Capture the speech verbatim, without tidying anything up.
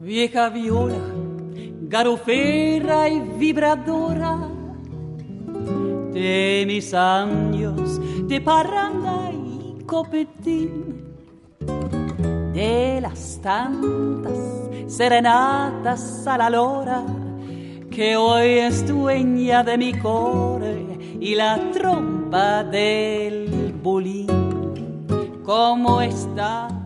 Vieja viola, garufera y vibradora de mis años de parranda y copetín, de las tantas serenatas a la lora que hoy es dueña de mi core y la trompa del bulín. ¿Cómo está